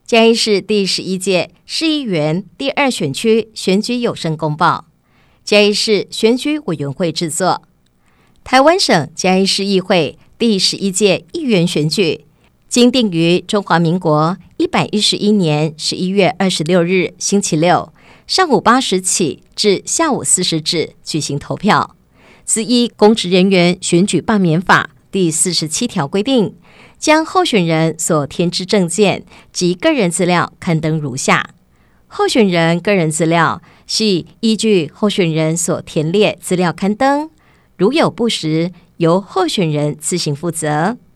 嘉义市第11届市议员第2选区选举有声公报，嘉义市选举委员会制作。台湾省嘉义市议会第11届议员选举，经定于中华民国111年11月26日星期六上午8时起至下午4时止举行投票。自依公职人员选举罢免法第47条规定，将候选人所填之证件及个人资料刊登如下。候选人个人资料系依据候选人所填列资料刊登，如有不实，由候选人自行负责。